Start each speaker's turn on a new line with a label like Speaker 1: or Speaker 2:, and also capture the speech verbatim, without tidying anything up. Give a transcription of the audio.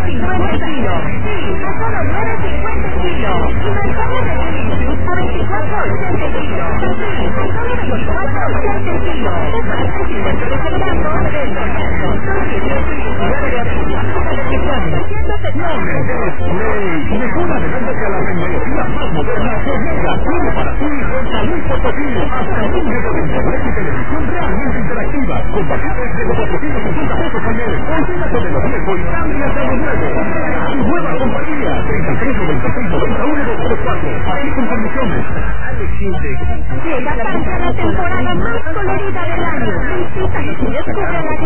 Speaker 1: cincuenta el kilo. Sí, a solo nueve cincuenta el kilo. Y manzana de Delicious a veinticuatro ochenta el kilo. Sí, a solo veinticuatro ochenta el kilo. Es más, hay cincuenta de celebrando del torneo. Solo dieciocho y diecinueve de abril.
Speaker 2: No me des play. Mejor adelante que a la tecnología más moderna que llega solo para ti en San Luis Potosí. Hasta un metro de internet y televisión realmente interactiva. Con paquetes de cuatrocientos cincuenta pesos al mes. Olvídate de lo viejo y cámbiate a lo nuevo. Tu nueva compañía. treinta y tres noventa y seis noventa y uno dos cuatro. Ahí con condiciones. Alex Intec.
Speaker 1: Llega casi a la temporada más colorida del año. Visítanos y descubre la